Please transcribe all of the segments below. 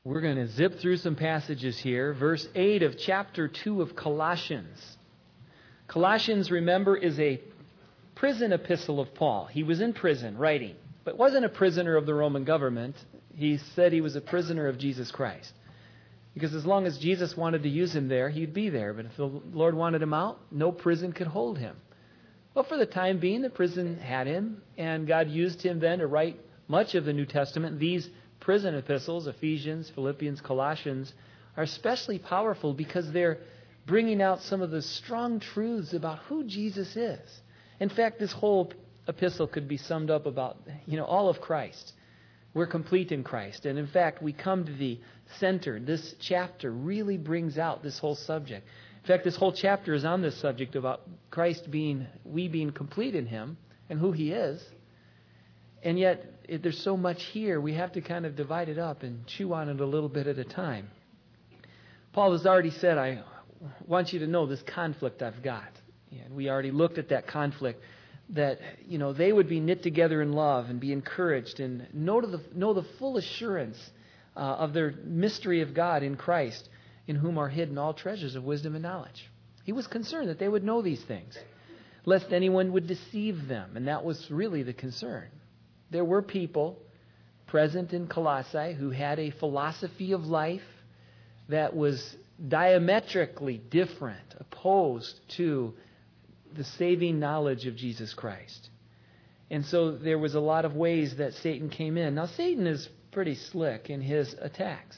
We're going to zip through some passages here. Verse 8 of chapter 2 of Colossians. Colossians, remember, is a prison epistle of Paul. He was in prison writing, but wasn't a prisoner of the Roman government. He said he was a prisoner of Jesus Christ. Because as long as Jesus wanted to use him there, he'd be there. But if the Lord wanted him out, no prison could hold him. Well, for the time being, the prison had him, and God used him then to write much of the New Testament. These prison epistles, Ephesians, Philippians, Colossians, are especially powerful because they're bringing out some of the strong truths about who Jesus is. In fact, this whole epistle could be summed up about, all of Christ. We're complete in Christ. And in fact, we come to the center. This chapter really brings out this whole subject. In fact, this whole chapter is on this subject about Christ being complete in Him and who He is. And yet, there's so much here, we have to kind of divide it up and chew on it a little bit at a time. Paul has already said, I want you to know this conflict I've got. And we already looked at that conflict, that, they would be knit together in love and be encouraged and know the full assurance of their mystery of God in Christ, in whom are hidden all treasures of wisdom and knowledge. He was concerned that they would know these things, lest anyone would deceive them. And that was really the concern. There were people present in Colossae who had a philosophy of life that was diametrically different, opposed to the saving knowledge of Jesus Christ. And so there was a lot of ways that Satan came in. Now, Satan is pretty slick in his attacks.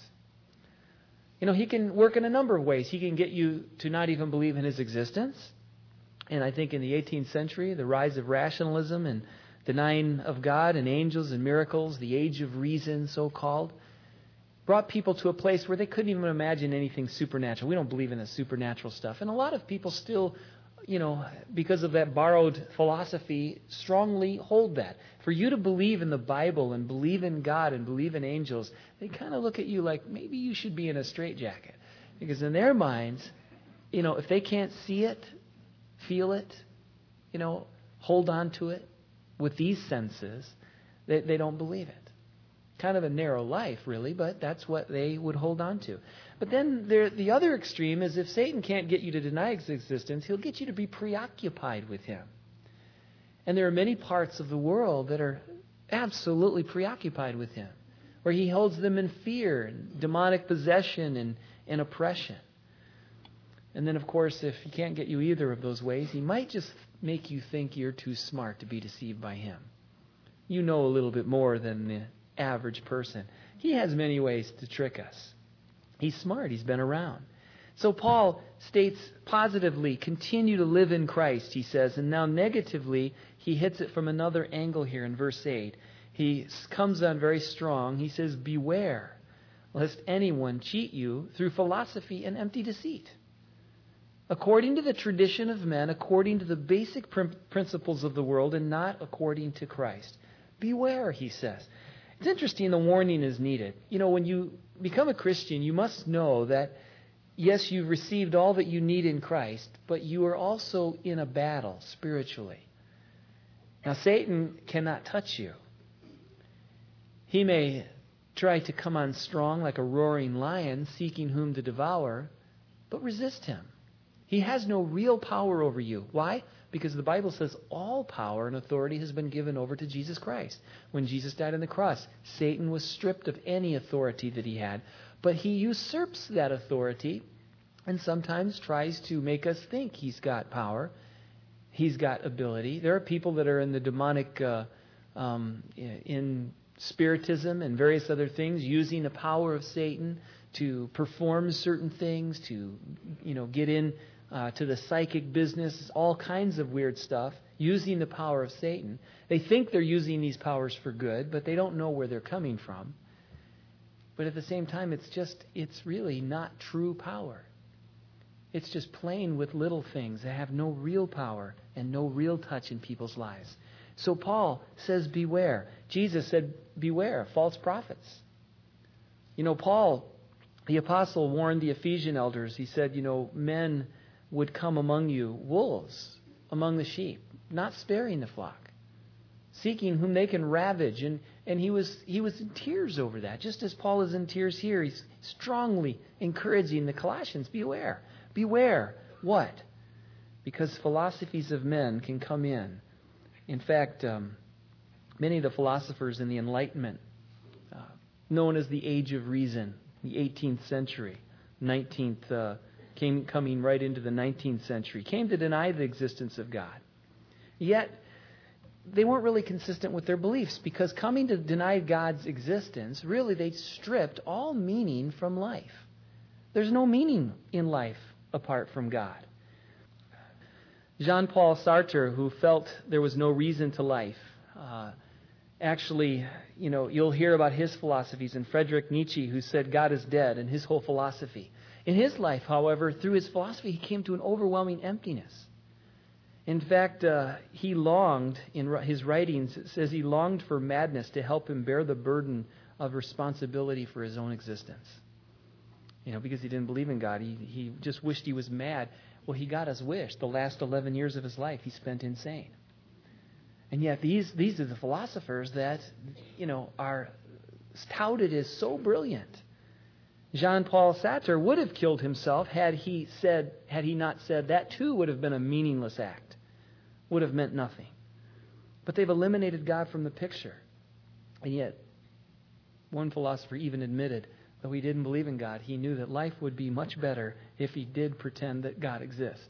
He can work in a number of ways. He can get you to not even believe in his existence. And I think in the 18th century, the rise of rationalism and denying of God and angels and miracles, the age of reason, so-called, brought people to a place where they couldn't even imagine anything supernatural. We don't believe in the supernatural stuff. And a lot of people still, because of that borrowed philosophy, strongly hold that. For you to believe in the Bible and believe in God and believe in angels, they kind of look at you like maybe you should be in a straitjacket. Because in their minds, if they can't see it, feel it, hold on to it, with these senses, they don't believe it. Kind of a narrow life, really, but that's what they would hold on to. But then the other extreme is if Satan can't get you to deny his existence, he'll get you to be preoccupied with him. And there are many parts of the world that are absolutely preoccupied with him, where he holds them in fear and demonic possession and oppression. And then, of course, if he can't get you either of those ways, he might just make you think you're too smart to be deceived by him. You know a little bit more than the average person. He has many ways to trick us. He's smart. He's been around. So Paul states positively, continue to live in Christ, he says. And now negatively, he hits it from another angle here in verse 8. He comes on very strong. He says, beware lest anyone cheat you through philosophy and empty deceit, according to the tradition of men, according to the basic principles of the world, and not according to Christ. Beware, he says. It's interesting, the warning is needed. When you become a Christian, you must know that, yes, you've received all that you need in Christ, but you are also in a battle spiritually. Now, Satan cannot touch you. He may try to come on strong like a roaring lion, seeking whom to devour, but resist him. He has no real power over you. Why? Because the Bible says all power and authority has been given over to Jesus Christ. When Jesus died on the cross, Satan was stripped of any authority that he had, but he usurps that authority and sometimes tries to make us think he's got power, he's got ability. There are people that are in the demonic, in spiritism and various other things, using the power of Satan to perform certain things, to get in to the psychic business, all kinds of weird stuff, using the power of Satan. They think they're using these powers for good, but they don't know where they're coming from. But at the same time, it's really not true power. It's just playing with little things that have no real power and no real touch in people's lives. So Paul says, beware. Jesus said, beware, false prophets. Paul, the apostle, warned the Ephesian elders. He said, men would come among you, wolves among the sheep, not sparing the flock, seeking whom they can ravage. And And he was in tears over that. Just as Paul is in tears here, he's strongly encouraging the Colossians, beware. Beware. What? Because philosophies of men can come in. In fact, many of the philosophers in the Enlightenment, known as the Age of Reason, the 18th century, 19th, coming right into the 19th century, came to deny the existence of God. Yet, they weren't really consistent with their beliefs, because coming to deny God's existence, really they stripped all meaning from life. There's no meaning in life apart from God. Jean-Paul Sartre, who felt there was no reason to life, actually, you'll hear about his philosophies, and Friedrich Nietzsche, who said God is dead, and his whole philosophy. In his life, however, through his philosophy, he came to an overwhelming emptiness. In fact, he longed, in his writings, it says he longed for madness to help him bear the burden of responsibility for his own existence. Because he didn't believe in God. He just wished he was mad. Well, he got his wish. The last 11 years of his life he spent insane. And yet these are the philosophers that, are touted as so brilliant. Jean-Paul Sartre would have killed himself had he not said that too would have been a meaningless act. Would have meant nothing. But they've eliminated God from the picture. And yet, one philosopher even admitted, though he didn't believe in God, he knew that life would be much better if he did pretend that God existed.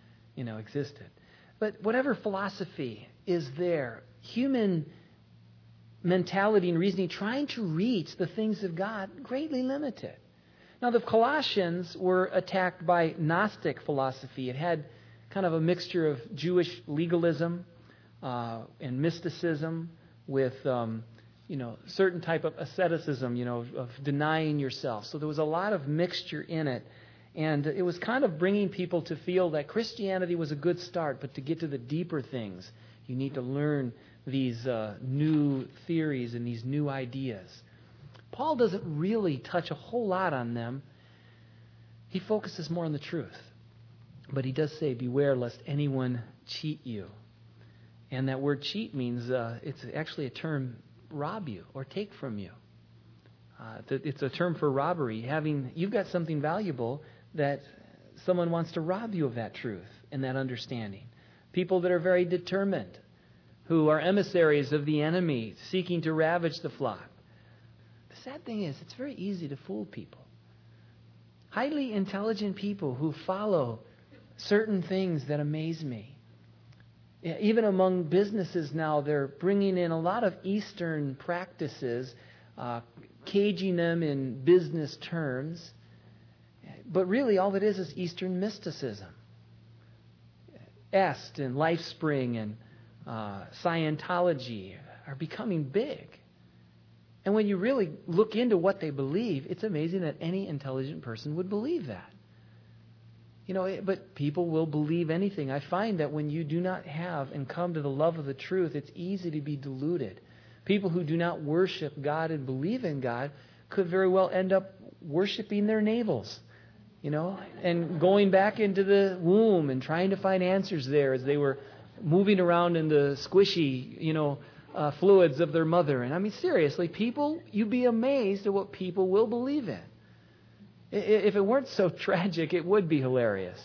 But whatever philosophy is there, human mentality and reasoning trying to reach the things of God, greatly limited. Now, the Colossians were attacked by Gnostic philosophy. It had kind of a mixture of Jewish legalism and mysticism with, certain type of asceticism, of denying yourself. So there was a lot of mixture in it. And it was kind of bringing people to feel that Christianity was a good start, but to get to the deeper things, you need to learn these new theories and these new ideas. Paul doesn't really touch a whole lot on them. He focuses more on the truth. But he does say, beware lest anyone cheat you. And that word cheat means, it's actually a term, rob you or take from you. It's a term for robbery. You've got something valuable that someone wants to rob you of that truth and that understanding. People that are very determined, who are emissaries of the enemy, seeking to ravage the flock. The sad thing is, it's very easy to fool people. Highly intelligent people who follow certain things that amaze me. Even among businesses now, they're bringing in a lot of Eastern practices, caging them in business terms. But really, all it is Eastern mysticism. Est and LifeSpring and Scientology are becoming big. And when you really look into what they believe, it's amazing that any intelligent person would believe that. But people will believe anything. I find that when you do not have and come to the love of the truth, it's easy to be deluded. People who do not worship God and believe in God could very well end up worshiping their navels, and going back into the womb and trying to find answers there as they were moving around in the squishy, fluids of their mother. And I mean, seriously, you'd be amazed at what people will believe in. If it weren't so tragic, it would be hilarious.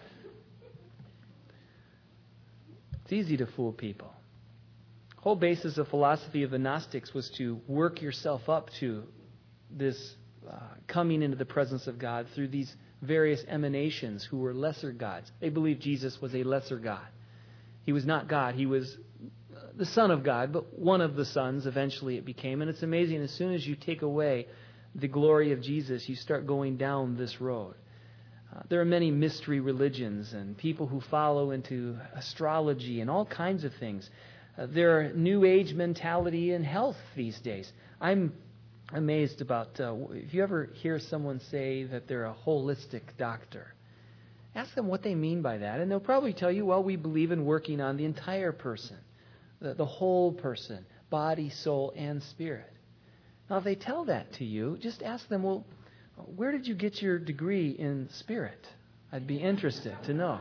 It's easy to fool people. The whole basis of philosophy of the Gnostics was to work yourself up to this coming into the presence of God through these various emanations who were lesser gods. They believed Jesus was a lesser God. He was not God. He was the Son of God, but one of the sons eventually it became. And it's amazing, as soon as you take away the glory of Jesus, you start going down this road. There are many mystery religions and people who follow into astrology and all kinds of things. There are New Age mentality in health these days. I'm amazed about, if you ever hear someone say that they're a holistic doctor, ask them what they mean by that. And they'll probably tell you, well, we believe in working on the entire person, the whole person, body, soul, and spirit. Now, if they tell that to you, just ask them, well, where did you get your degree in spirit? I'd be interested to know.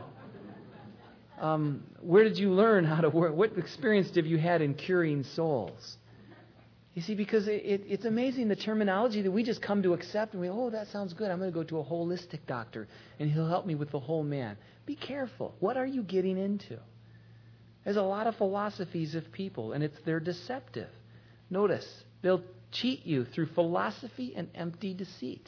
Where did you learn how to work? What experience have you had in curing souls? You see, because it's amazing the terminology that we just come to accept, and oh, that sounds good. I'm going to go to a holistic doctor, and he'll help me with the whole man. Be careful. What are you getting into? There's a lot of philosophies of people, and they're deceptive. Notice, they'll cheat you through philosophy and empty deceit.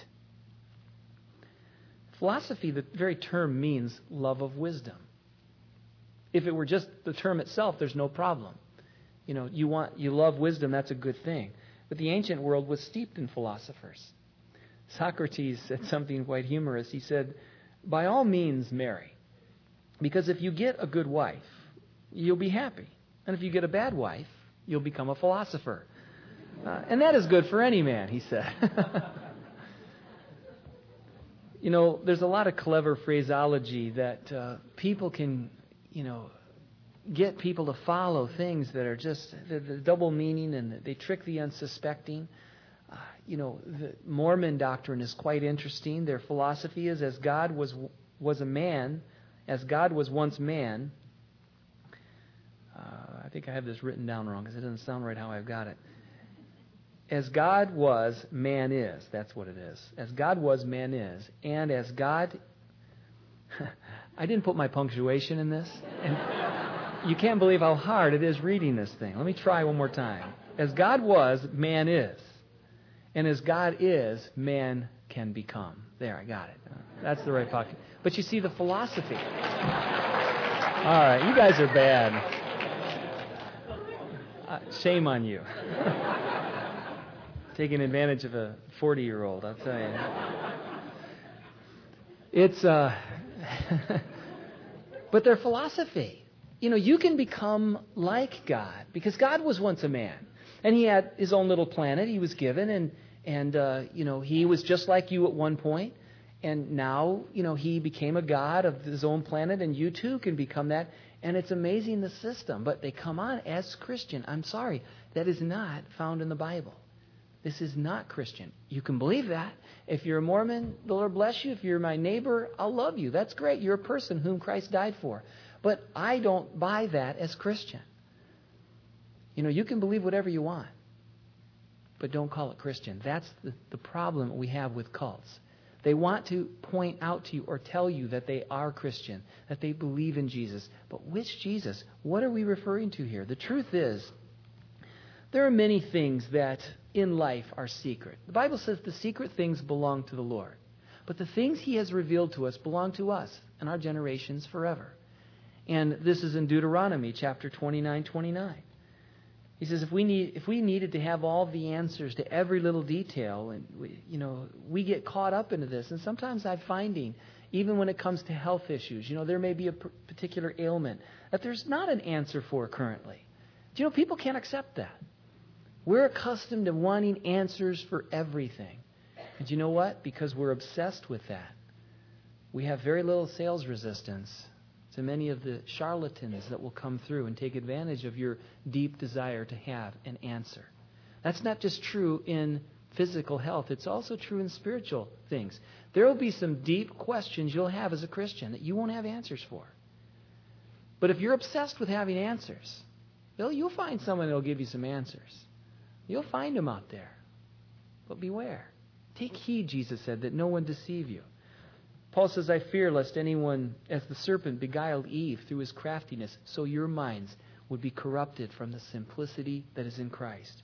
Philosophy, the very term means love of wisdom. If it were just the term itself, there's no problem. You love wisdom, that's a good thing. But the ancient world was steeped in philosophers. Socrates said something quite humorous. He said, by all means marry. Because if you get a good wife, you'll be happy. And if you get a bad wife, you'll become a philosopher. And that is good for any man, he said. There's a lot of clever phraseology that people can, get people to follow things that are just the double meaning, and they trick the unsuspecting. The Mormon doctrine is quite interesting. Their philosophy is, as God was a man, as God was once man. I think I have this written down wrong because it doesn't sound right how I've got it. As God was, man is. That's what it is. As God was, man is. And as God... I didn't put my punctuation in this. And you can't believe how hard it is reading this thing. Let me try one more time. As God was, man is. And as God is, man can become. There, I got it. That's the right pocket. But you see the philosophy. All right, you guys are bad. Shame on you. Taking advantage of a 40-year-old, I'll tell you. It's, but their philosophy. You can become like God, because God was once a man. And he had his own little planet he was given, and he was just like you at one point. And now, he became a god of his own planet, and you too can become that. And it's amazing, the system. But they come on as Christian. I'm sorry, that is not found in the Bible. This is not Christian. You can believe that. If you're a Mormon, the Lord bless you. If you're my neighbor, I'll love you. That's great. You're a person whom Christ died for. But I don't buy that as Christian. You can believe whatever you want, but don't call it Christian. That's the problem we have with cults. They want to point out to you or tell you that they are Christian, that they believe in Jesus. But which Jesus? What are we referring to here? The truth is, there are many things that in life are secret. The Bible says the secret things belong to the Lord. But the things he has revealed to us belong to us and our generations forever. And this is in Deuteronomy chapter 29:29. He says if we needed to have all the answers to every little detail, and we get caught up into this. And sometimes I'm finding, even when it comes to health issues, there may be a particular ailment that there's not an answer for currently. People can't accept that. We're accustomed to wanting answers for everything. And you know what? Because we're obsessed with that, we have very little sales resistance to many of the charlatans that will come through and take advantage of your deep desire to have an answer. That's not just true in physical health. It's also true in spiritual things. There will be some deep questions you'll have as a Christian that you won't have answers for. But if you're obsessed with having answers, you'll find someone that will give you some answers. You'll find them out there. But beware. Take heed, Jesus said, that no one deceive you. Paul says, I fear lest anyone, as the serpent beguiled Eve through his craftiness, so your minds would be corrupted from the simplicity that is in Christ.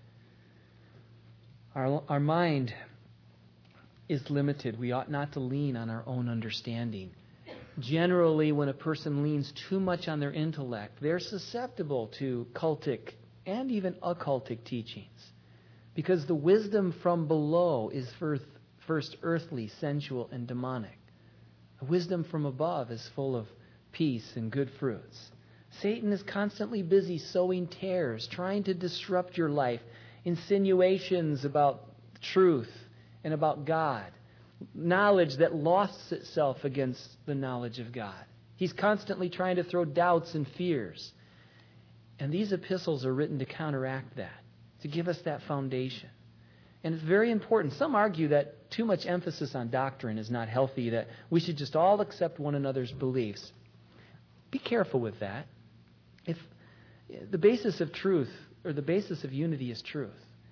Our mind is limited. We ought not to lean on our own understanding. Generally, when a person leans too much on their intellect, they're susceptible to cultic and even occultic teachings. Because the wisdom from below is first earthly, sensual, and demonic. The wisdom from above is full of peace and good fruits. Satan is constantly busy sowing tares, trying to disrupt your life, insinuations about truth and about God, knowledge that losts itself against the knowledge of God. He's constantly trying to throw doubts and fears. And these epistles are written to counteract that, to give us that foundation. And it's very important. Some argue that too much emphasis on doctrine is not healthy, that we should just all accept one another's beliefs. Be careful with that. If the basis of truth, or the basis of unity, is truth.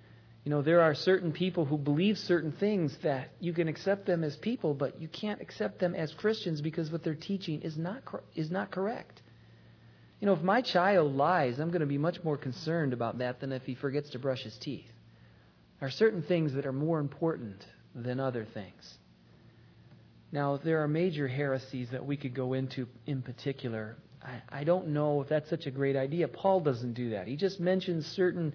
There are certain people who believe certain things that you can accept them as people, but you can't accept them as Christians because what they're teaching is not correct. If my child lies, I'm going to be much more concerned about that than if he forgets to brush his teeth. There are certain things that are more important than other things. Now, there are major heresies that we could go into in particular. I don't know if that's such a great idea. Paul doesn't do that. He just mentions certain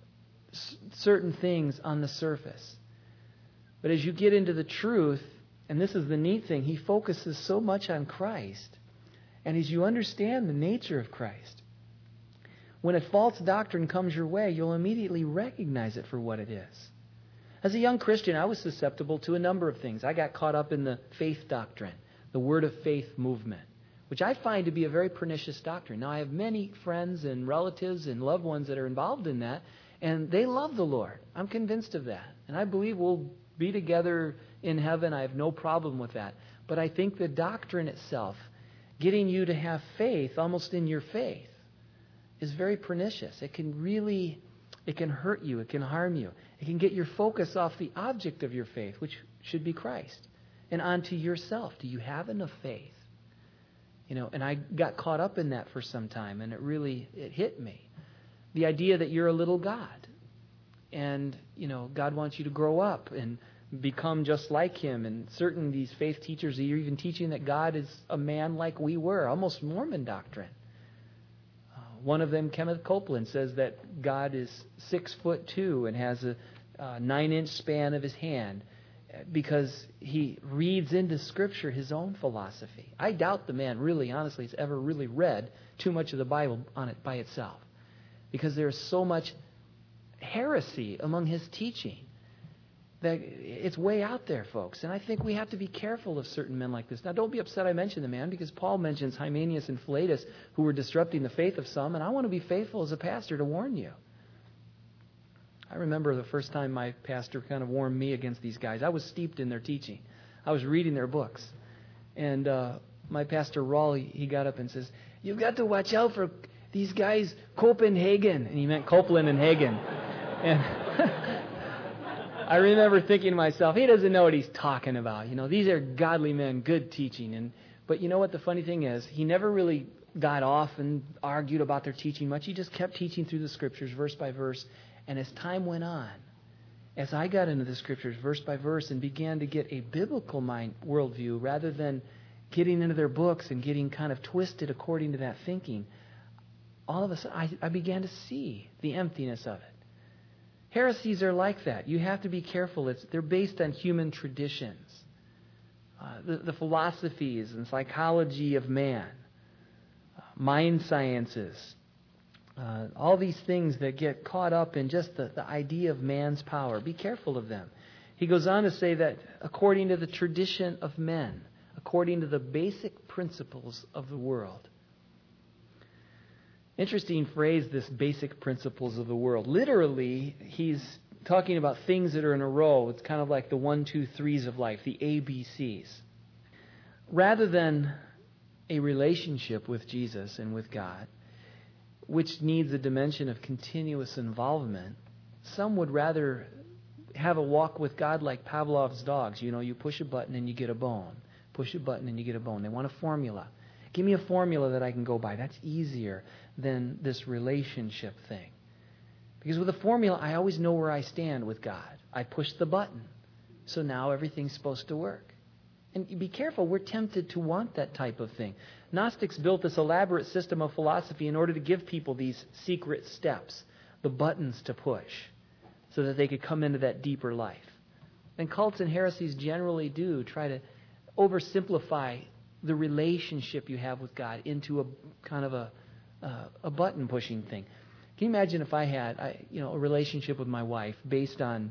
things on the surface. But as you get into the truth, and this is the neat thing, he focuses so much on Christ. And as you understand the nature of Christ, when a false doctrine comes your way, you'll immediately recognize it for what it is. As a young Christian, I was susceptible to a number of things. I got caught up in the faith doctrine, the word of faith movement, which I find to be a very pernicious doctrine. Now, I have many friends and relatives and loved ones that are involved in that, and they love the Lord. I'm convinced of that. And I believe we'll be together in heaven. I have no problem with that. But I think the doctrine itself, getting you to have faith almost in your faith, is very pernicious. It can hurt you. It can harm you. It can get your focus off the object of your faith, which should be Christ, and onto yourself. Do you have enough faith? And I got caught up in that for some time, and it hit me. The idea that you're a little God, and God wants you to grow up and become just like Him. And certain these faith teachers are even teaching that God is a man like we were, almost Mormon doctrine. One of them, Kenneth Copeland, says that God is 6'2" and has a 9-inch span of his hand because he reads into Scripture his own philosophy. I doubt the man really, honestly, has ever really read too much of the Bible on it by itself, because there's so much heresy among his teaching that it's way out there, folks. And I think we have to be careful of certain men like this. Now, don't be upset I mentioned the man, because Paul mentions Hymenaeus and Philetus, who were disrupting the faith of some, and I want to be faithful as a pastor to warn you. I remember the first time my pastor kind of warned me against these guys. I was steeped in their teaching. I was reading their books. And my pastor, Raul, he got up and says, "You've got to watch out for these guys, Copenhagen." And he meant Copeland and Hagen. And I remember thinking to myself, he doesn't know what he's talking about. These are godly men, good teaching. But you know what the funny thing is? He never really got off and argued about their teaching much. He just kept teaching through the Scriptures, verse by verse. And as time went on, as I got into the Scriptures, verse by verse, and began to get a biblical worldview rather than getting into their books and getting kind of twisted according to that thinking, all of a sudden I began to see the emptiness of it. Heresies are like that. You have to be careful. They're based on human traditions, the philosophies and psychology of man, mind sciences, all these things that get caught up in just the idea of man's power. Be careful of them. He goes on to say that according to the tradition of men, according to the basic principles of the world. Interesting phrase, this basic principles of the world. Literally, he's talking about things that are in a row. It's kind of like the 1, 2, 3s of life, the ABCs. Rather than a relationship with Jesus and with God, which needs a dimension of continuous involvement, some would rather have a walk with God like Pavlov's dogs. You push a button and you get a bone. Push a button and you get a bone. They want a formula. Give me a formula that I can go by. That's easier than this relationship thing. Because with a formula, I always know where I stand with God. I push the button. So now everything's supposed to work. And be careful, we're tempted to want that type of thing. Gnostics built this elaborate system of philosophy in order to give people these secret steps, the buttons to push, so that they could come into that deeper life. And cults and heresies generally do try to oversimplify the relationship you have with God into a kind of a button-pushing thing. Can you imagine if I had a relationship with my wife based on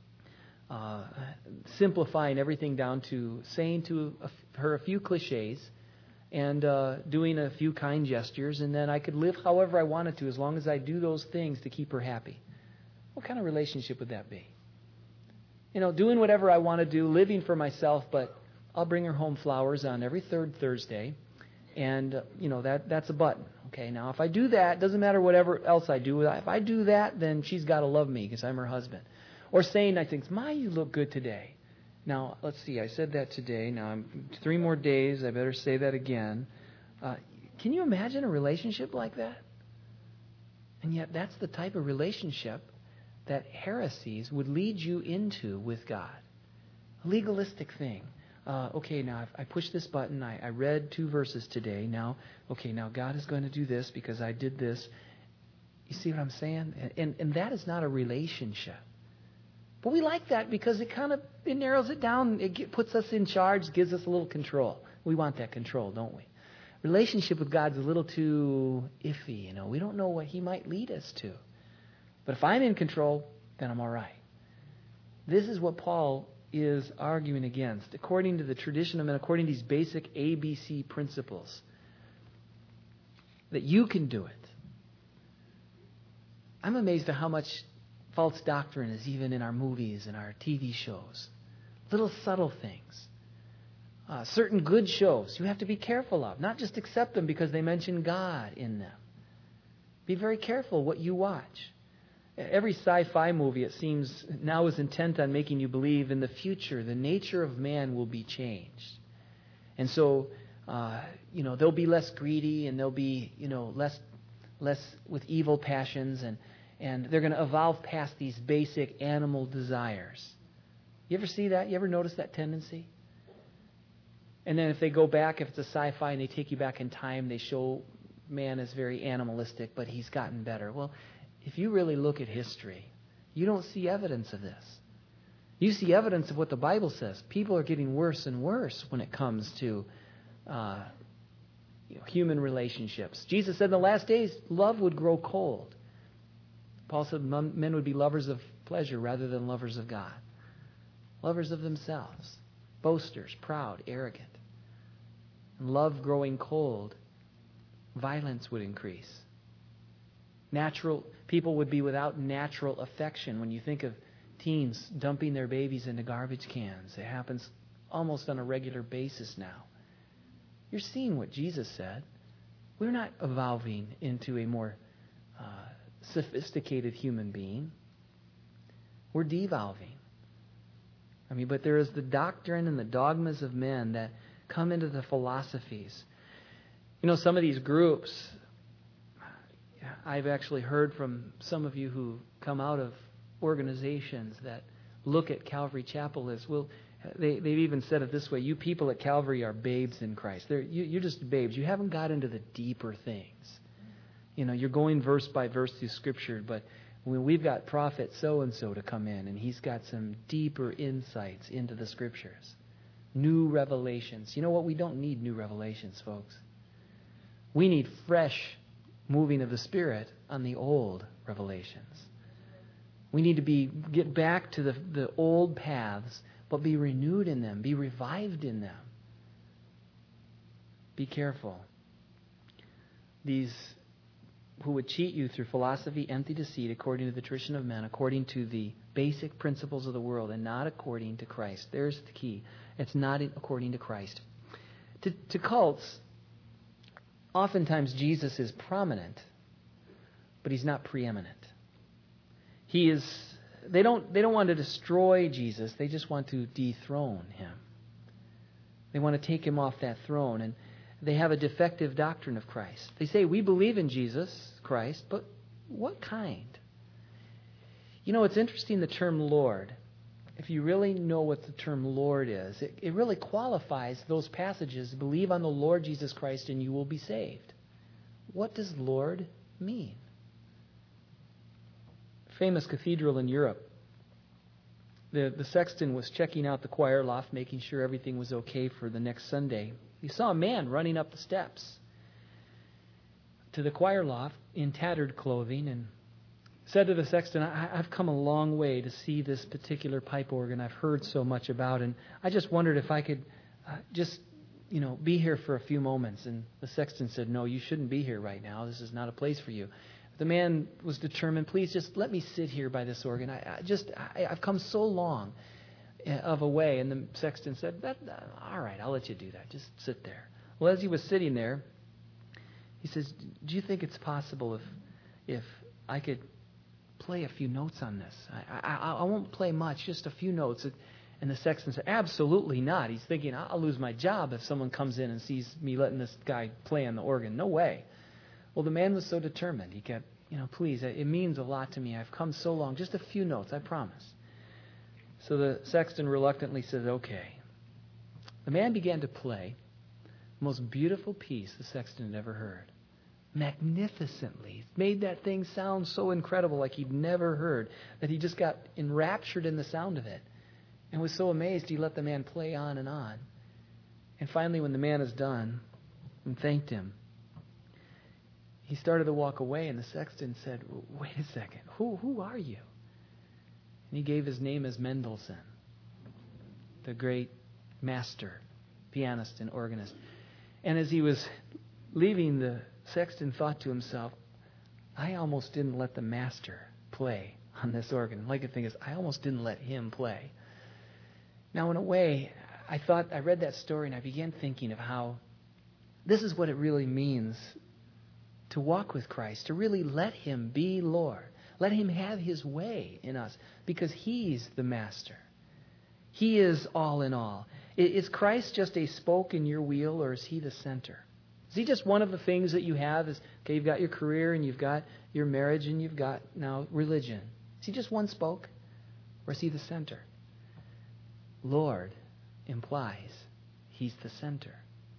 simplifying everything down to saying to her a few cliches and doing a few kind gestures, and then I could live however I wanted to as long as I do those things to keep her happy? What kind of relationship would that be? Doing whatever I want to do, living for myself, but I'll bring her home flowers on every third Thursday, and that's a button. Okay, now if I do that, doesn't matter whatever else I do. If I do that, then she's got to love me because I'm her husband. Or saying nice things. My, you look good today. Now, let's see. I said that today. Now, 3 more days. I better say that again. Can you imagine a relationship like that? And yet, that's the type of relationship that heresies would lead you into with God. A legalistic thing. Okay, now I pushed this button. I read 2 verses today. Now God is going to do this because I did this. You see what I'm saying? And that is not a relationship. But we like that because it narrows it down. It puts us in charge, gives us a little control. We want that control, don't we? Relationship with God's a little too iffy, We don't know what He might lead us to. But if I'm in control, then I'm all right. This is what Paul is arguing against, according to the tradition of men, according to these basic ABC principles, that you can do it. I'm amazed at how much false doctrine is even in our movies and our TV shows. Little subtle things. Certain good shows you have to be careful of. Not just accept them because they mention God in them. Be very careful what you watch. Every sci-fi movie, it seems, now is intent on making you believe in the future, the nature of man will be changed. And so, they'll be less greedy and they'll be, less with evil passions and they're going to evolve past these basic animal desires. You ever see that? You ever notice that tendency? And then if they go back, if it's a sci-fi and they take you back in time, they show man as very animalistic, but he's gotten better. Well, if you really look at history, you don't see evidence of this. You see evidence of what the Bible says. People are getting worse and worse when it comes to human relationships. Jesus said in the last days, love would grow cold. Paul said men would be lovers of pleasure rather than lovers of God. Lovers of themselves. Boasters, proud, arrogant. And love growing cold, violence would increase. People would be without natural affection. When you think of teens dumping their babies into garbage cans, it happens almost on a regular basis now. You're seeing what Jesus said. We're not evolving into a more sophisticated human being. We're devolving. But there is the doctrine and the dogmas of men that come into the philosophies. Some of these groups, I've actually heard from some of you who come out of organizations that look at Calvary Chapel as, they've even said it this way, you people at Calvary are babes in Christ. You're just babes. You haven't got into the deeper things. You're going verse by verse through Scripture, but when we've got prophet so-and-so to come in, and he's got some deeper insights into the Scriptures. New revelations. You know what? We don't need new revelations, folks. We need fresh moving of the Spirit on the old revelations. We need to get back to the old paths, but be renewed in them, be revived in them. Be careful. These who would cheat you through philosophy, empty deceit, according to the tradition of men, according to the basic principles of the world, and not according to Christ. There's the key. It's not according to Christ. To cults, oftentimes Jesus is prominent, but he's not preeminent. They don't want to destroy Jesus. They just want to dethrone him. They want to take him off that throne, and they have a defective doctrine of Christ. They say, we believe in Jesus Christ, but what kind? It's interesting, the term Lord. If you really know what the term Lord is, it really qualifies those passages, believe on the Lord Jesus Christ and you will be saved. What does Lord mean? Famous cathedral in Europe. The sexton was checking out the choir loft, making sure everything was okay for the next Sunday. He saw a man running up the steps to the choir loft in tattered clothing and said to the sexton, I've come a long way to see this particular pipe organ I've heard so much about, and I just wondered if I could be here for a few moments. And the sexton said, no, you shouldn't be here right now. This is not a place for you. The man was determined, please just let me sit here by this organ. I've come so long of a way. And the sexton said, all right, I'll let you do that. Just sit there. Well, as he was sitting there, he says, do you think it's possible if I could play a few notes on this. I won't play much, just a few notes. And the sexton said, absolutely not. He's thinking, I'll lose my job if someone comes in and sees me letting this guy play on the organ. No way. Well, the man was so determined. He kept, please, it means a lot to me. I've come so long. Just a few notes, I promise. So the sexton reluctantly said, okay. The man began to play the most beautiful piece the sexton had ever heard. Magnificently. Made that thing sound so incredible, like he'd never heard, that he just got enraptured in the sound of it. And was so amazed he let the man play on. And finally, when the man is done and thanked him, he started to walk away, and the sexton said, wait a second, who are you? And he gave his name as Mendelssohn, the great master, pianist and organist. And as he was leaving, the sexton thought to himself, I almost didn't let the master play on this organ. Like the thing is, I almost didn't let him play. Now, in a way, I read that story and I began thinking of how this is what it really means to walk with Christ, to really let Him be Lord. Let Him have His way in us because He's the master. He is all in all. Is Christ just a spoke in your wheel, or is He the center? Is He just one of the things that you have? Okay, you've got your career and you've got your marriage and you've got now religion. Is He just one spoke, or is He the center? Lord implies He's the center.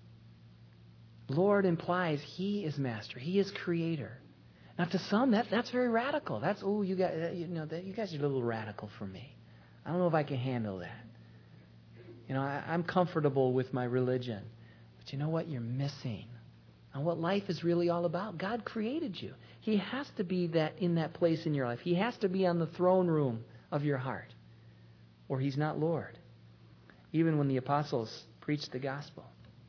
Lord implies He is master. He is creator. Now, to some, that's very radical. That's, you guys are a little radical for me. I don't know if I can handle that. I'm comfortable with my religion. But you know what? You're missing on what life is really all about. God created you. He has to be in that place in your life. He has to be on the throne room of your heart, or He's not Lord. Even when the apostles preached the gospel.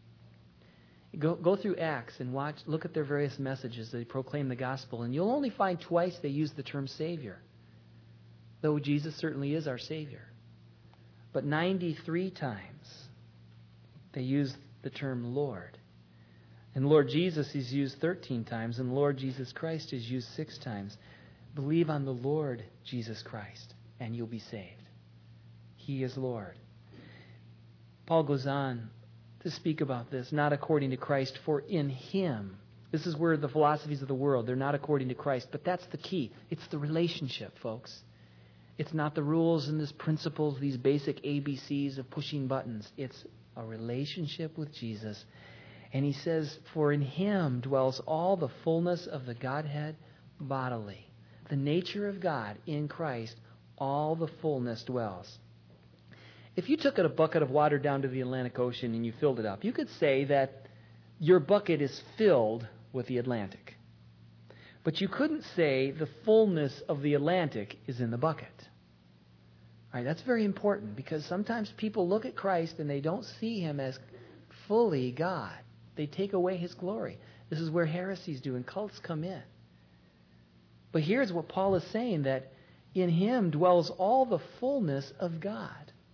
Go through Acts and look at their various messages. They proclaim the gospel, and you'll only find twice they use the term Savior, though Jesus certainly is our Savior. But 93 times they use the term Lord. And Lord Jesus is used 13 times, and Lord Jesus Christ is used 6 times. Believe on the Lord Jesus Christ, and you'll be saved. He is Lord. Paul goes on to speak about this, not according to Christ, for in Him. This is where the philosophies of the world, they're not according to Christ, but that's the key. It's the relationship, folks. It's not the rules and these principles, these basic ABCs of pushing buttons. It's a relationship with Jesus. And he says, for in Him dwells all the fullness of the Godhead bodily. The nature of God in Christ, all the fullness dwells. If you took a bucket of water down to the Atlantic Ocean and you filled it up, you could say that your bucket is filled with the Atlantic. But you couldn't say the fullness of the Atlantic is in the bucket. All right, that's very important because sometimes people look at Christ and they don't see Him as fully God. They take away His glory. This is where heresies do and cults come in. But here's what Paul is saying, that in Him dwells all the fullness of God.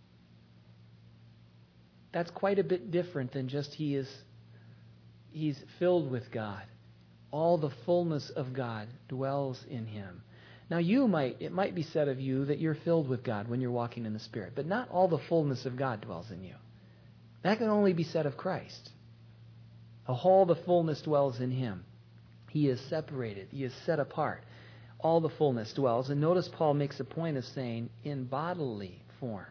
That's quite a bit different than just He's filled with God. All the fullness of God dwells in Him. Now it might be said of you that you're filled with God when you're walking in the Spirit, but not all the fullness of God dwells in you. That can only be said of Christ. All the fullness dwells in Him. He is separated. He is set apart. All the fullness dwells. And notice Paul makes a point of saying in bodily form.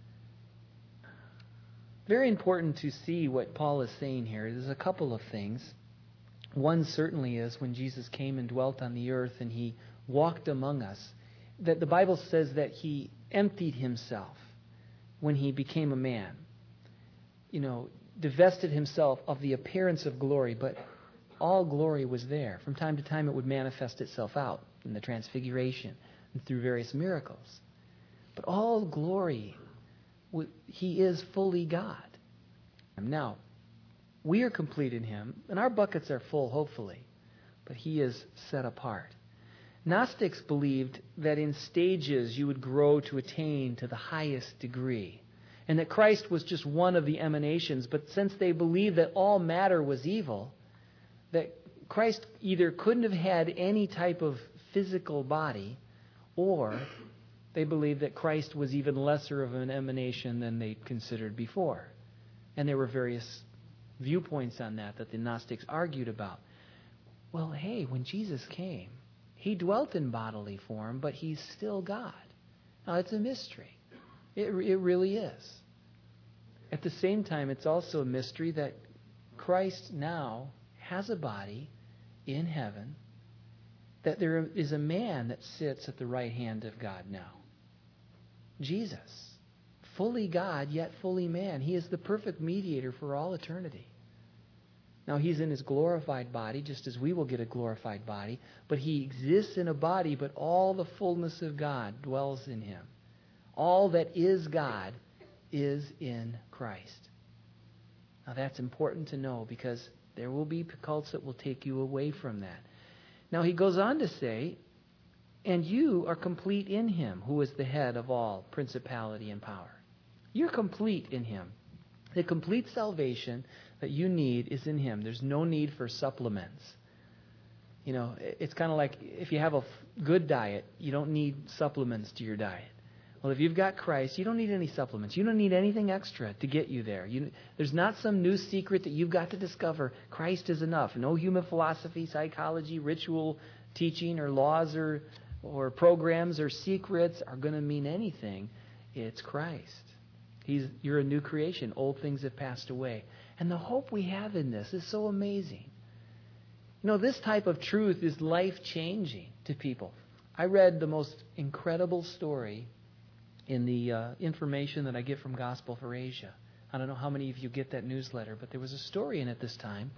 Very important to see what Paul is saying here. There's a couple of things. One certainly is when Jesus came and dwelt on the earth and He walked among us, that the Bible says that He emptied Himself when He became a man. Divested Himself of the appearance of glory, but all glory was there. From time to time it would manifest itself out in the transfiguration and through various miracles. But all glory, He is fully God. Now, we are complete in Him, and our buckets are full, hopefully, but He is set apart. Gnostics believed that in stages you would grow to attain to the highest degree, and that Christ was just one of the emanations, but since they believed that all matter was evil, that Christ either couldn't have had any type of physical body, or they believed that Christ was even lesser of an emanation than they considered before. And there were various viewpoints on that the Gnostics argued about. Well, hey, when Jesus came, he dwelt in bodily form, but he's still God. Now, it's a mystery. It really is. At the same time, it's also a mystery that Christ now has a body in heaven, that there is a man that sits at the right hand of God now. Jesus, fully God, yet fully man. He is the perfect mediator for all eternity. Now, he's in his glorified body, just as we will get a glorified body, but he exists in a body, but all the fullness of God dwells in him. All that is God is in Christ. Now, that's important to know because there will be cults that will take you away from that. Now, he goes on to say, and you are complete in him, who is the head of all principality and power. You're complete in him. The complete salvation that you need is in him. There's no need for supplements. You know, it's kind of like if you have a good diet, you don't need supplements to your diet. Well, if you've got Christ, you don't need any supplements. You don't need anything extra to get you there. There's not some new secret that you've got to discover. Christ is enough. No human philosophy, psychology, ritual teaching, or laws or programs or secrets are going to mean anything. It's Christ. You're a new creation. Old things have passed away. And the hope we have in this is so amazing. You know, this type of truth is life-changing to people. I read the most incredible story in the information that I get from Gospel for Asia. I don't know how many of you get that newsletter, but there was a story in it this time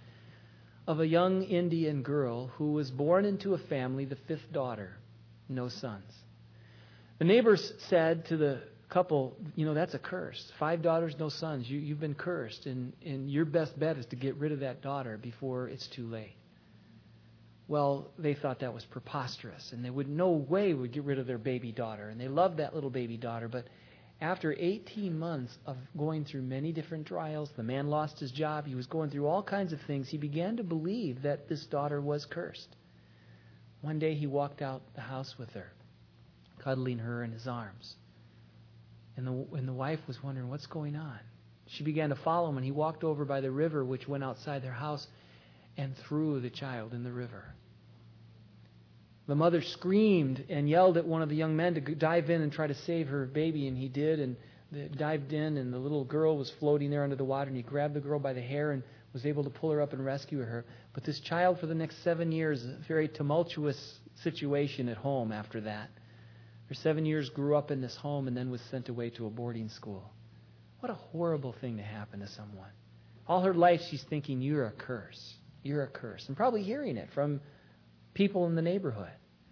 of a young Indian girl who was born into a family, the fifth daughter, no sons. The neighbors said to the couple, you know, that's a curse. 5 daughters, no sons. You've been cursed, and your best bet is to get rid of that daughter before it's too late. Well, they thought that was preposterous, and they would no way would get rid of their baby daughter, and they loved that little baby daughter. But after 18 months of going through many different trials, the man lost his job. He was going through all kinds of things. He began to believe that this daughter was cursed. One day he walked out the house with her, cuddling her in his arms. And the wife was wondering, what's going on? She began to follow him, and he walked over by the river, which went outside their house, and threw the child in the river. The mother screamed and yelled at one of the young men to dive in and try to save her baby, and he did, and they dived in, and the little girl was floating there under the water, and he grabbed the girl by the hair and was able to pull her up and rescue her. But this child, for the next 7 years, a very tumultuous situation at home after that. For 7 years, grew up in this home and then was sent away to a boarding school. What a horrible thing to happen to someone. All her life, she's thinking, you're a curse. You're a curse. And probably hearing it from people in the neighborhood.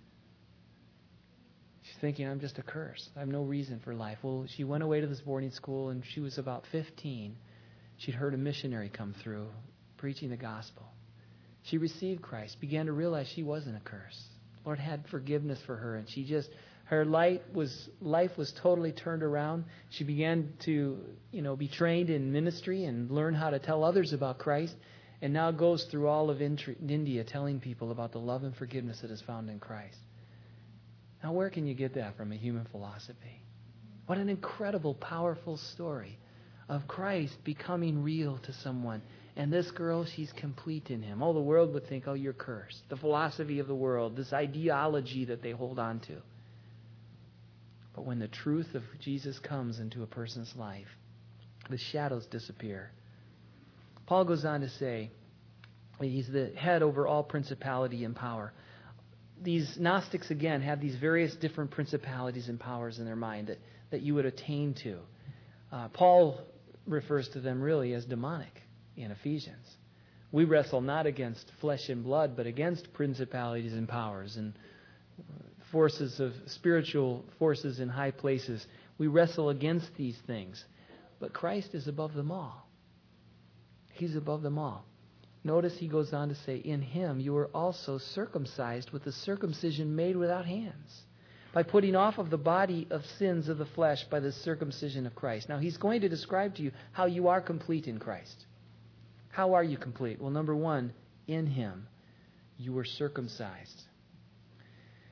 She's thinking, I'm just a curse. I have no reason for life. Well, she went away to this boarding school, and she was about 15. She'd heard a missionary come through preaching the gospel. She received Christ, began to realize she wasn't a curse. Lord had forgiveness for her, and her life was totally turned around. She began to, be trained in ministry and learn how to tell others about Christ, and now goes through all of India telling people about the love and forgiveness that is found in Christ. Now, where can you get that from a human philosophy? What an incredible, powerful story of Christ becoming real to someone. And this girl, she's complete in him. Oh, the world would think, oh, you're cursed. The philosophy of the world, this ideology that they hold on to. But when the truth of Jesus comes into a person's life, the shadows disappear. Paul goes on to say, he's the head over all principality and power. These Gnostics, again, have these various different principalities and powers in their mind that you would attain to. Paul refers to them really as demonic in Ephesians. We wrestle not against flesh and blood, but against principalities and powers and forces of spiritual forces in high places. We wrestle against these things. But Christ is above them all. He's above them all. Notice he goes on to say, in him you were also circumcised with the circumcision made without hands, by putting off of the body of sins of the flesh by the circumcision of Christ. Now he's going to describe to you how you are complete in Christ. How are you complete? Well, number one, in him you were circumcised.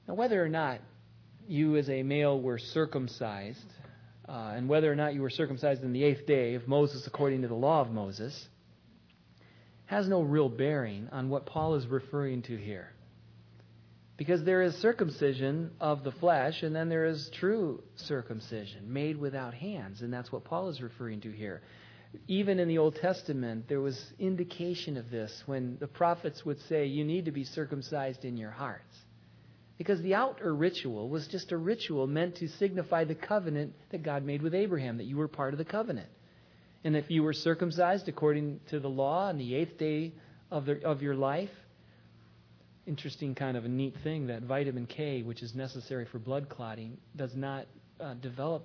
Now, whether or not you as a male were circumcised, and whether or not you were circumcised in the 8th day of Moses according to the law of Moses, has no real bearing on what Paul is referring to here. Because there is circumcision of the flesh, and then there is true circumcision, made without hands, and that's what Paul is referring to here. Even in the Old Testament, there was indication of this when the prophets would say, you need to be circumcised in your hearts. Because the outer ritual was just a ritual meant to signify the covenant that God made with Abraham, that you were part of the covenant. And if you were circumcised according to the law on the 8th day of your life, interesting kind of a neat thing that vitamin K, which is necessary for blood clotting, does not develop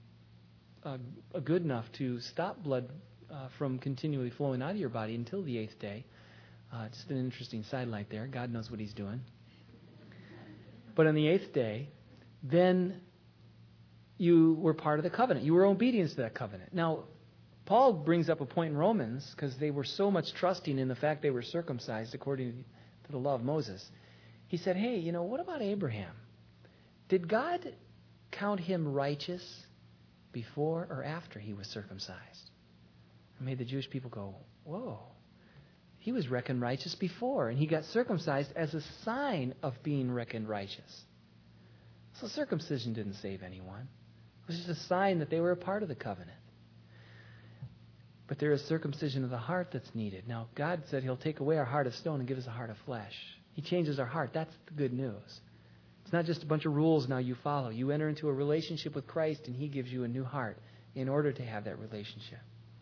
good enough to stop blood from continually flowing out of your body until the 8th day. Just an interesting sidelight there. God knows what he's doing. But on the 8th day, then you were part of the covenant. You were obedient to that covenant. Now, Paul brings up a point in Romans because they were so much trusting in the fact they were circumcised according to the law of Moses. He said, hey, what about Abraham? Did God count him righteous before or after he was circumcised? It made the Jewish people go, whoa. He was reckoned righteous before, and he got circumcised as a sign of being reckoned righteous. So circumcision didn't save anyone. It was just a sign that they were a part of the covenant. But there is circumcision of the heart that's needed. Now, God said he'll take away our heart of stone and give us a heart of flesh. He changes our heart. That's the good news. It's not just a bunch of rules now you follow. You enter into a relationship with Christ, and he gives you a new heart in order to have that relationship.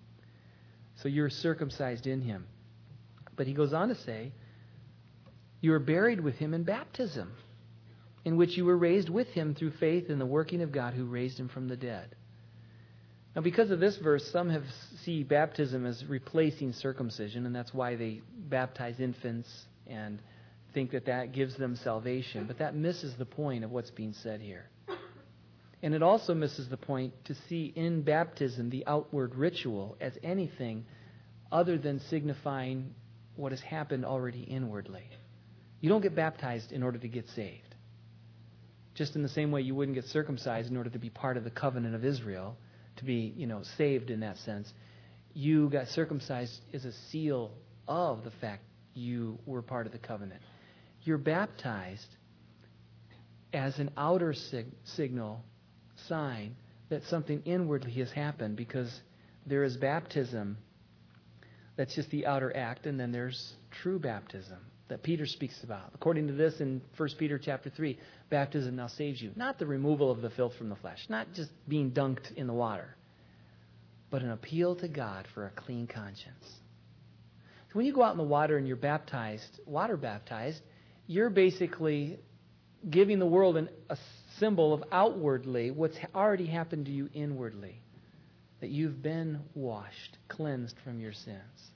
So you're circumcised in him. But he goes on to say, you are buried with him in baptism, in which you were raised with him through faith in the working of God who raised him from the dead. Now, because of this verse, some see baptism as replacing circumcision, and that's why they baptize infants and think that gives them salvation. But that misses the point of what's being said here. And it also misses the point to see in baptism the outward ritual as anything other than signifying what has happened already inwardly. You don't get baptized in order to get saved. Just in the same way you wouldn't get circumcised in order to be part of the covenant of Israel, to be, saved in that sense. You got circumcised as a seal of the fact you were part of the covenant. You're baptized as an outer signal, sign that something inwardly has happened, because there is baptism that's just the outer act, and then there's true baptism that Peter speaks about. According to this in 1 Peter chapter 3, baptism now saves you. Not the removal of the filth from the flesh, not just being dunked in the water, but an appeal to God for a clean conscience. So when you go out in the water and you're baptized, water baptized, you're basically giving the world a symbol of outwardly what's already happened to you inwardly. That you've been washed, cleansed from your sins.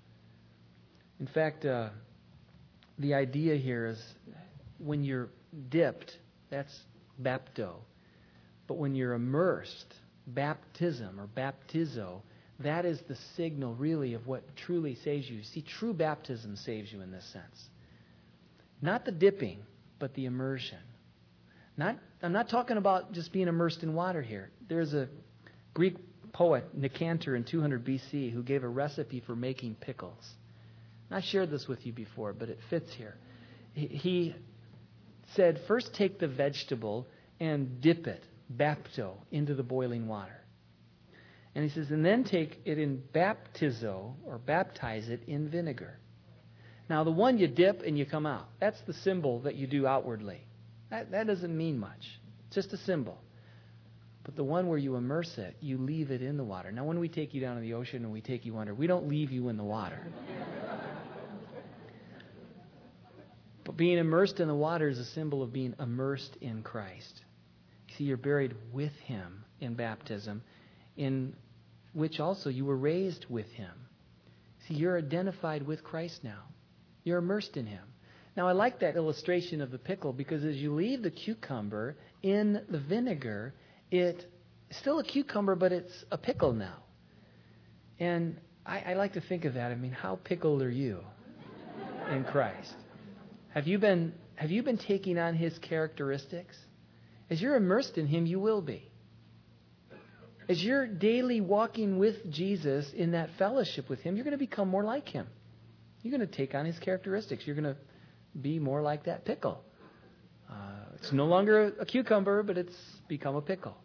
In fact, the idea here is when you're dipped, that's bapto. But when you're immersed, baptism or baptizo, that is the signal really of what truly saves you. See, true baptism saves you in this sense. Not the dipping, but the immersion. I'm not talking about just being immersed in water here. There's a Greek poet, Nicanor, in 200 BC, who gave a recipe for making pickles. And I shared this with you before, but it fits here. He said, first take the vegetable and dip it, bapto, into the boiling water. And he says, and then take it in baptizo, or baptize it in vinegar. Now, the one you dip and you come out, that's the symbol that you do outwardly. That doesn't mean much. It's just a symbol. But the one where you immerse it, you leave it in the water. Now, when we take you down to the ocean and we take you under, we don't leave you in the water. But being immersed in the water is a symbol of being immersed in Christ. See, you're buried with him in baptism, in which also you were raised with him. See, you're identified with Christ now. You're immersed in him. Now, I like that illustration of the pickle because as you leave the cucumber in the vinegar, it's still a cucumber, but it's a pickle now. And I like to think of that. I mean, how pickled are you in Christ? Have you been Have you been taking on His characteristics? As you're immersed in Him, you will be. As you're daily walking with Jesus in that fellowship with Him, you're going to become more like Him. You're going to take on His characteristics. You're going to be more like that pickle. It's no longer a cucumber, but it's become a pickle.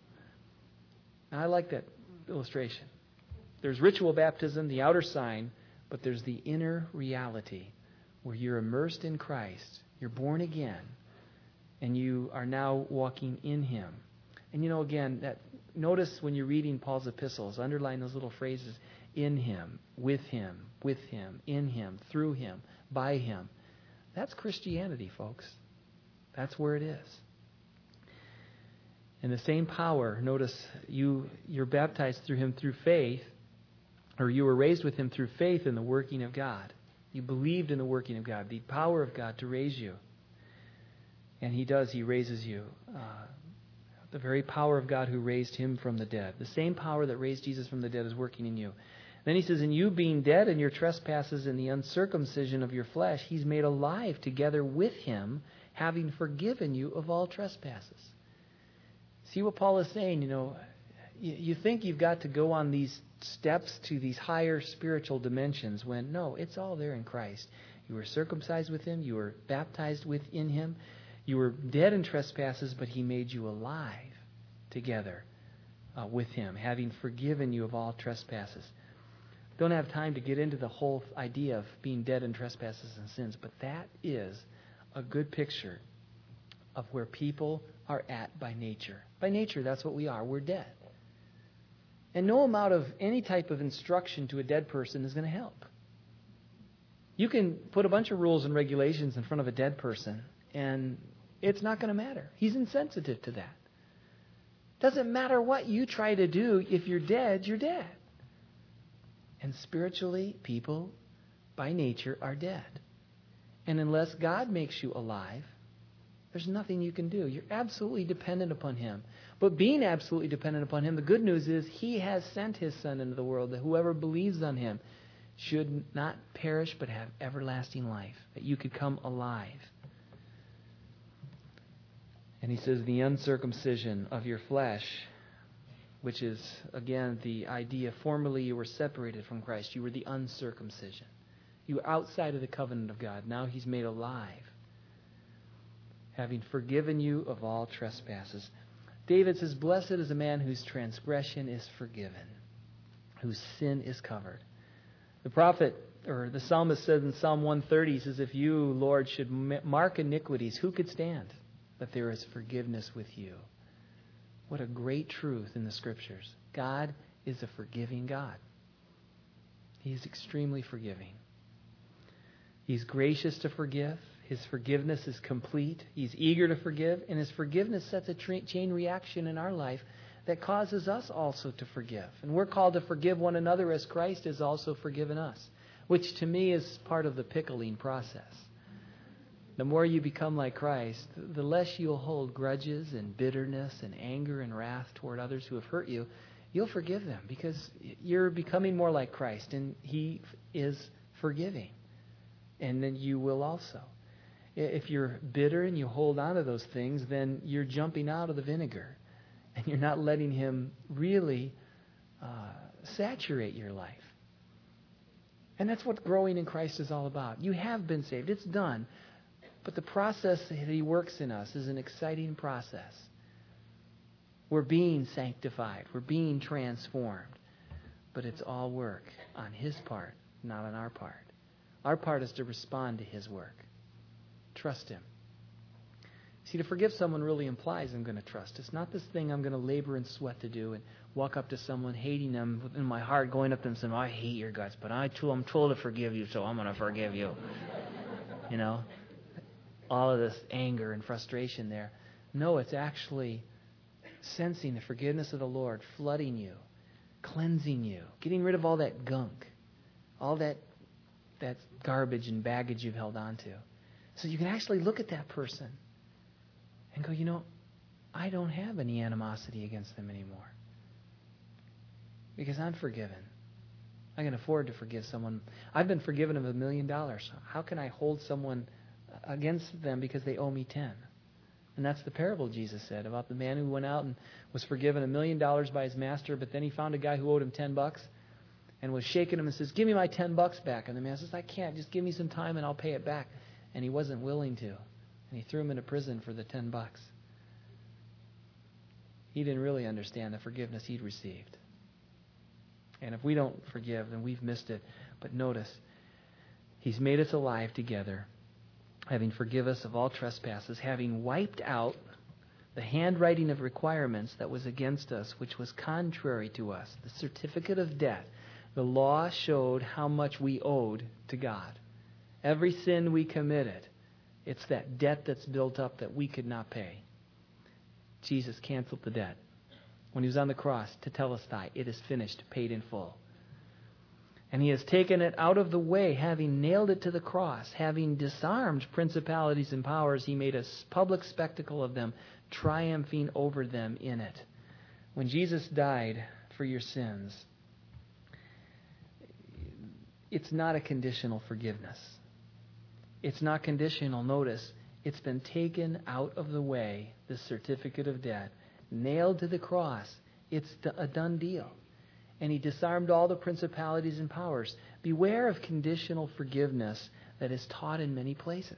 I like that illustration. There's ritual baptism, the outer sign, but there's the inner reality where you're immersed in Christ. You're born again, and you are now walking in Him. And again, notice when you're reading Paul's epistles, underline those little phrases: in Him, with Him, in Him, through Him, by Him. That's Christianity, folks. That's where it is. And the same power, notice you're baptized through Him through faith, or you were raised with Him through faith in the working of God. You believed in the working of God, the power of God to raise you. And He does, He raises you. The very power of God who raised Him from the dead. The same power that raised Jesus from the dead is working in you. Then He says, and you being dead in your trespasses and the uncircumcision of your flesh, He's made alive together with Him, having forgiven you of all trespasses. See what Paul is saying? You think you've got to go on these steps to these higher spiritual dimensions when, no, it's all there in Christ. You were circumcised with Him. You were baptized within Him. You were dead in trespasses, but He made you alive together with Him, having forgiven you of all trespasses. Don't have time to get into the whole idea of being dead in trespasses and sins, but that is a good picture of where people are at by nature. By nature, that's what we are. We're dead. And no amount of any type of instruction to a dead person is going to help. You can put a bunch of rules and regulations in front of a dead person, and it's not going to matter. He's insensitive to that. Doesn't matter what you try to do. If you're dead, you're dead. And spiritually, people by nature are dead. And unless God makes you alive, there's nothing you can do. You're absolutely dependent upon Him. But being absolutely dependent upon Him, the good news is He has sent His Son into the world, that whoever believes on Him should not perish but have everlasting life, that you could come alive. And He says the uncircumcision of your flesh, which is, again, the idea, formerly you were separated from Christ. You were the uncircumcision. You were outside of the covenant of God. Now He's made alive, having forgiven you of all trespasses. David says, blessed is a man whose transgression is forgiven, whose sin is covered. The prophet, or the psalmist says in Psalm 130, he says, if you, Lord, should mark iniquities, who could stand? That there is forgiveness with you. What a great truth in the Scriptures. God is a forgiving God. He's extremely forgiving. He's gracious to forgive. His forgiveness is complete. He's eager to forgive. And His forgiveness sets a chain reaction in our life that causes us also to forgive. And we're called to forgive one another as Christ has also forgiven us, which to me is part of the pickling process. The more you become like Christ, the less you'll hold grudges and bitterness and anger and wrath toward others who have hurt you. You'll forgive them because you're becoming more like Christ, and He is forgiving. And then you will also. If you're bitter and you hold on to those things, then you're jumping out of the vinegar, and you're not letting Him really saturate your life. And that's what growing in Christ is all about. You have been saved. It's done. But the process that He works in us is an exciting process. We're being sanctified. We're being transformed. But it's all work on His part, not on our part. Our part is to respond to His work. Trust Him. See, to forgive someone really implies I'm going to trust. It's not this thing I'm going to labor and sweat to do and walk up to someone, hating them in my heart, going up to them and saying, I hate your guts, but I'm told to forgive you, so I'm going to forgive you. All of this anger and frustration there. No, it's actually sensing the forgiveness of the Lord, flooding you, cleansing you, getting rid of all that gunk, all that garbage and baggage you've held on to. So you can actually look at that person and go, I don't have any animosity against them anymore because I'm forgiven. I can afford to forgive someone. I've been forgiven of $1 million. How can I hold someone against them because they owe me 10. And that's the parable Jesus said about the man who went out and was forgiven $1 million by his master, but then he found a guy who owed him $10 and was shaking him and says, give me my $10 back. And the man says, I can't. Just give me some time and I'll pay it back. And he wasn't willing to. And he threw him into prison for the $10. He didn't really understand the forgiveness he'd received. And if we don't forgive, then we've missed it. But notice, he's made us alive together, having forgive us of all trespasses, having wiped out the handwriting of requirements that was against us, which was contrary to us, the certificate of debt. The law showed how much we owed to God. Every sin we committed, it's that debt that's built up that we could not pay. Jesus canceled the debt when he was on the cross to Telestai. It is finished, paid in full. And he has taken it out of the way, having nailed it to the cross, having disarmed principalities and powers. He made a public spectacle of them, triumphing over them in it. When Jesus died for your sins, it's not a conditional forgiveness. It's not conditional. Notice, it's been taken out of the way, the certificate of debt, nailed to the cross. It's a done deal. And he disarmed all the principalities and powers. Beware of conditional forgiveness that is taught in many places.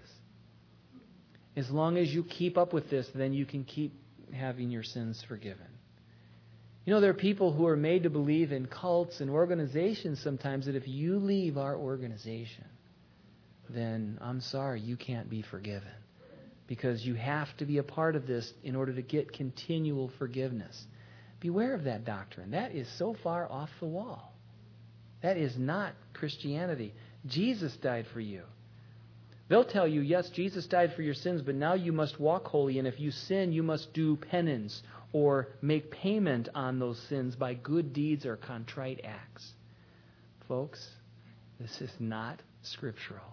As long as you keep up with this, then you can keep having your sins forgiven. You know, there are people who are made to believe in cults and organizations sometimes that if you leave our organization, then I'm sorry, you can't be forgiven. Because you have to be a part of this in order to get continual forgiveness. Beware of that doctrine. That is so far off the wall. That is not Christianity. Jesus died for you. They'll tell you, yes, Jesus died for your sins, but now you must walk holy, and if you sin, you must do penance or make payment on those sins by good deeds or contrite acts. Folks, this is not scriptural.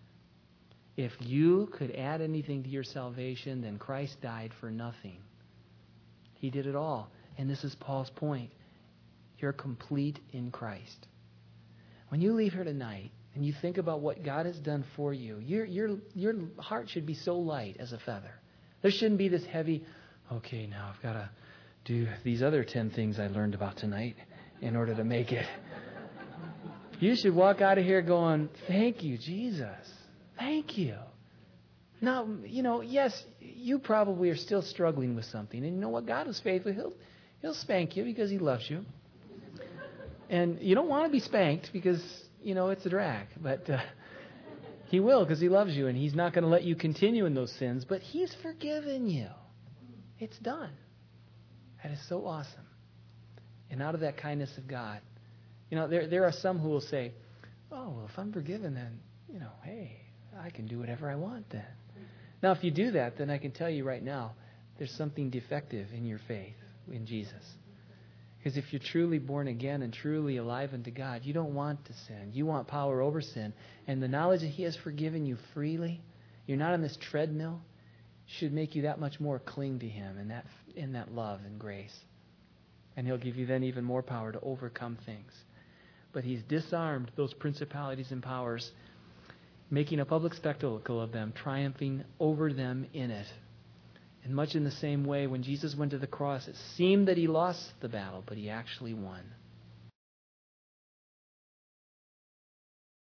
If you could add anything to your salvation, then Christ died for nothing. He did it all. And this is Paul's point. You're complete in Christ. When you leave here tonight and you think about what God has done for you, your heart should be so light as a feather. There shouldn't be this heavy, okay, now I've got to do these other 10 things I learned about tonight in order to make it. You should walk out of here going, thank you, Jesus. Thank you. Now, yes, you probably are still struggling with something. And you know what? God is faithful. He'll spank you because he loves you. And you don't want to be spanked because, it's a drag. But he will because he loves you. And he's not going to let you continue in those sins. But he's forgiven you. It's done. That is so awesome. And out of that kindness of God, there are some who will say, oh, well, if I'm forgiven, then, hey, I can do whatever I want then. Now, if you do that, then I can tell you right now, there's something defective in your faith in Jesus. Because if you're truly born again and truly alive unto God, you don't want to sin. You want power over sin. And the knowledge that he has forgiven you freely, you're not on this treadmill, should make you that much more cling to him in that love and grace. And he'll give you then even more power to overcome things. But he's disarmed those principalities and powers, making a public spectacle of them, triumphing over them in it. And much in the same way, when Jesus went to the cross, it seemed that he lost the battle, but he actually won.